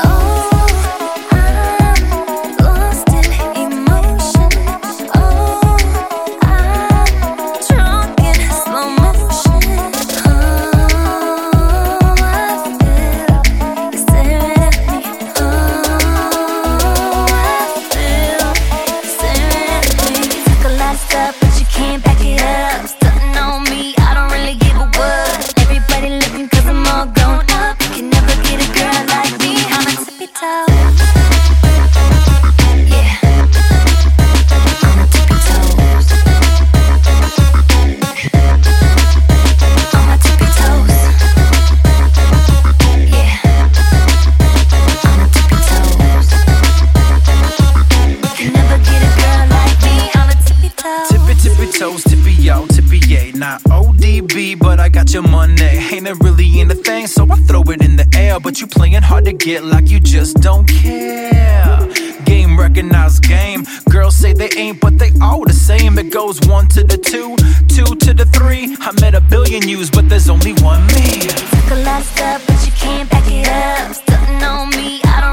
Not ODB, but I got your money. Ain't it really in the thing, so I throw it in the air. But you playing hard to get like you just don't care. Game recognized game. Girls say they ain't, but they all the same. It goes 1 to the 2, 2 to the 3. I met a billion yous, but there's only one me. Took a lot of stuff, but you can't back it up. Stunting on me, I don't